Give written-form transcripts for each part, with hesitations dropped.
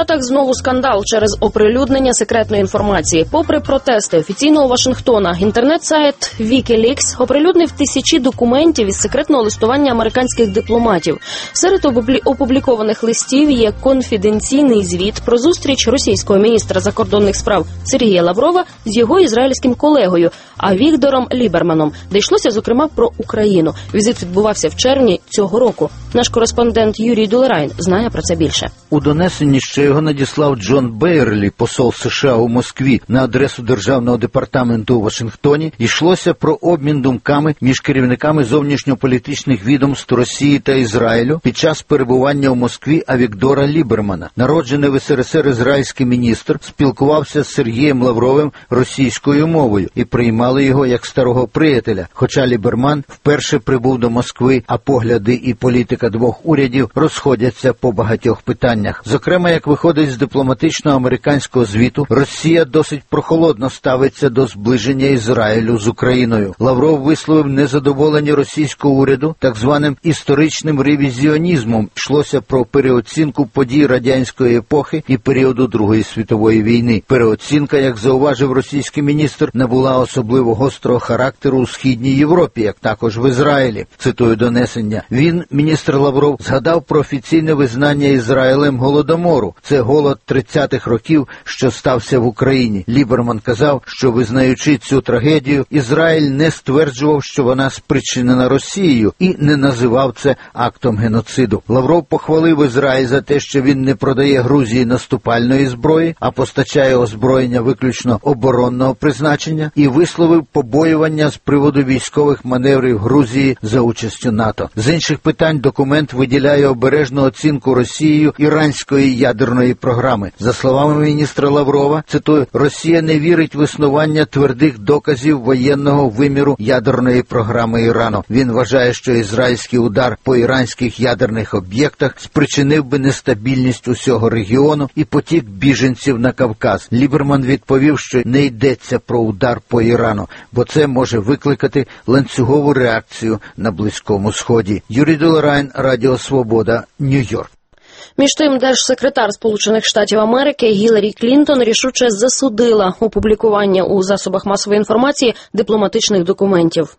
Штатах знову скандал через оприлюднення секретної інформації. Попри протести офіційного Вашингтона, інтернет-сайт WikiLeaks оприлюднив тисячі документів із секретного листування американських дипломатів. Серед опублікованих листів є конфіденційний звіт про зустріч російського міністра закордонних справ Сергія Лаврова з його ізраїльським колегою Авігдором Ліберманом, де йшлося, зокрема, про Україну. Візит відбувався в червні цього року. Наш кореспондент Юрій Дулерайн знає про це більше. У донесенні, що його надіслав Джон Бейерлі, посол США у Москві, на адресу Державного департаменту у Вашингтоні, йшлося про обмін думками між керівниками зовнішньополітичних відомств Росії та Ізраїлю під час перебування у Москві Авігдора Лібермана. Народжений в СРСР ізраїльський міністр спілкувався з Сергієм Лавровим російською мовою і приймали його як старого приятеля, хоча Ліберман вперше прибув до Москви, а погляди і політика двох урядів розходяться по багатьох питаннях. Зокрема, як виходить з дипломатичного американського звіту, Росія досить прохолодно ставиться до зближення Ізраїлю з Україною. Лавров висловив незадоволення російського уряду так званим історичним ревізіонізмом. Йшлося про переоцінку подій радянської епохи і періоду Другої світової війни. Переоцінка, як зауважив російський міністр, набула особливо гострого характеру у Східній Європі, як також в Ізраїлі. Цитую донесення. Він, міністр Лавров, згадав про офіційне визнання Ізраїлем Голодомору. Це голод 30-х років, що стався в Україні. Ліберман казав, що, визнаючи цю трагедію, Ізраїль не стверджував, що вона спричинена Росією, і не називав це актом геноциду. Лавров похвалив Ізраїль за те, що він не продає Грузії наступальної зброї, а постачає озброєння виключно оборонного призначення, і висловив побоювання з приводу військових маневрів Грузії за участю НАТО. З інших питань документ виділяє обережну оцінку Росією іранської ядерної програми. За словами міністра Лаврова, цитую, «Росія не вірить в існування твердих доказів воєнного виміру ядерної програми Ірану. Він вважає, що ізраїльський удар по іранських ядерних об'єктах спричинив би нестабільність усього регіону і потік біженців на Кавказ». Ліберман відповів, що не йдеться про удар по Ірану, бо це може викликати ланцюгову реакцію на Близькому Сході. Юрій Дулерайн, Радіо Свобода, Нью-Йорк. Між тим, держсекретар Сполучених Штатів Америки Гіларі Клінтон рішуче засудила опублікування у засобах масової інформації дипломатичних документів.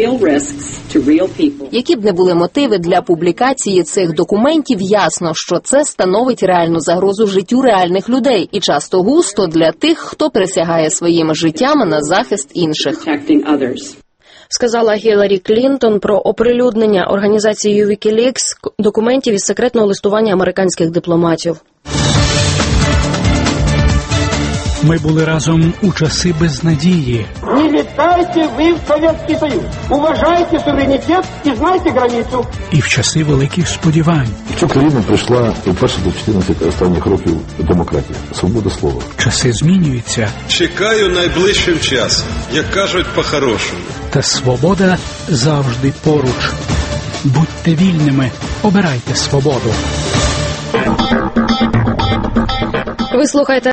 Які б не були мотиви для публікації цих документів, ясно, що це становить реальну загрозу життю реальних людей і часто густо для тих, хто присягає своїм життям на захист інших. Сказала Гіларі Клінтон про оприлюднення організацією WikiLeaks документів із секретного листування американських дипломатів. Ми були разом у часи безнадії. Не літайте ви в Совєтський Союз. Уважайте суверенітет і знайте границю. І в часи великих сподівань. В цю країну прийшла вперше до 14 останніх років демократія, свобода слова. Часи змінюються. Чекаю найближчим часом, як кажуть по-хорошому. Та свобода завжди поруч. Будьте вільними, обирайте свободу. Ви слухаєте